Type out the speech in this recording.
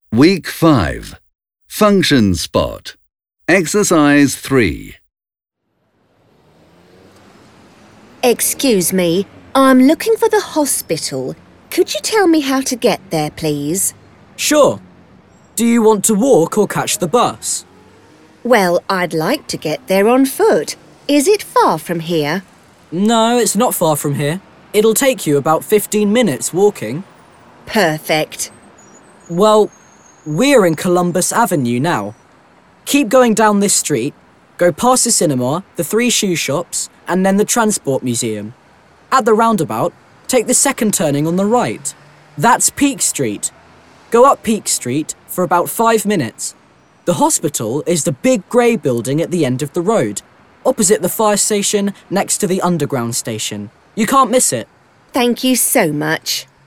Week 5. Function Spot. Exercise 3. Excuse me, I'm looking for the hospital. Could you tell me how to get there, please? Sure. Do you want to walk or catch the bus? Well, I'd like to get there on foot. Is it far from here? No, it's not far from here. It'll take you about 15 minutes walking. Perfect. Well, we're in Columbus Avenue now. Keep going down this street, go past the cinema, the 3 shoe shops, and then the Transport Museum. At the roundabout, take the second turning on the right. That's Peak Street. Go up Peak Street for about 5 minutes. The hospital is the big grey building at the end of the road, opposite the fire station next to the underground station. You can't miss it. Thank you so much.